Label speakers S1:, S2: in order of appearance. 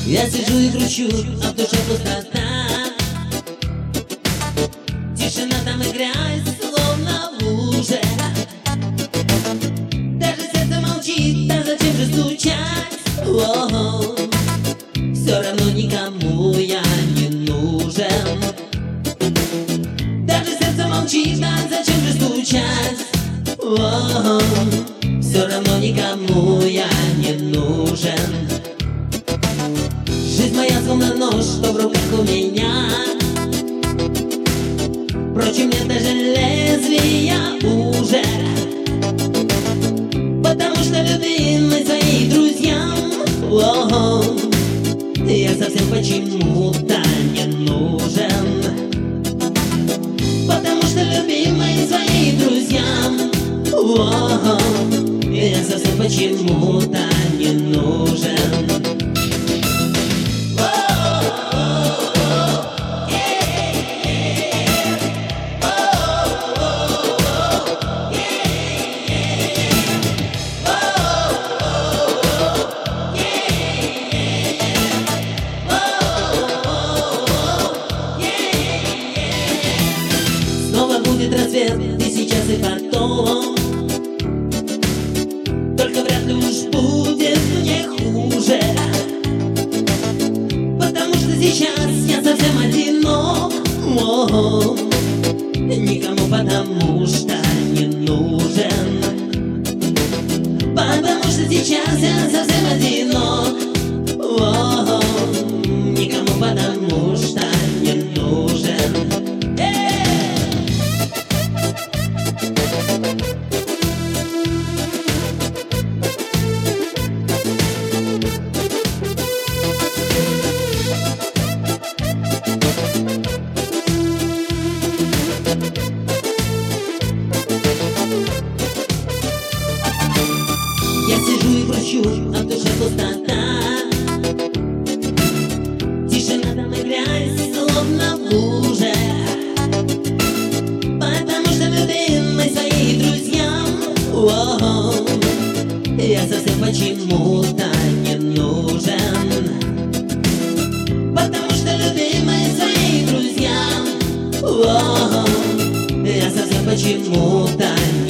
S1: Я сижу и грущу, а в душе пустота. Тишина там играет, словно в луже. Даже сердце молчит, а зачем же стучать? О-о-о. Все равно никому я не нужен. Даже сердце молчит, а зачем же стучать? О-о-о. Все равно никому я не нужен. Жизнь моя словно нож, что в руках у меня. Впрочем, нет даже лезвия уже. Потому что любимый своим друзьям, о-о, я совсем почему-то не нужен. Потому что любимый своим друзьям, о-о, я совсем почему-то не нужен. Снова будет рассвет и сейчас, и потом. Только вряд ли уж будет мне хуже. Потому что сейчас я совсем одинок. О-о-о. Никому потому что не нужен. Потому что сейчас я совсем одинок. О-о-о. Никому потому что не нужен. Я сижу и грущу, а в душе пустота. Тишина там играет, словно в луже. Потому что любимый своим друзьям, о-о, я совсем почему-то не нужен. Потому что любимый своим друзьям, о-о, я совсем почему-то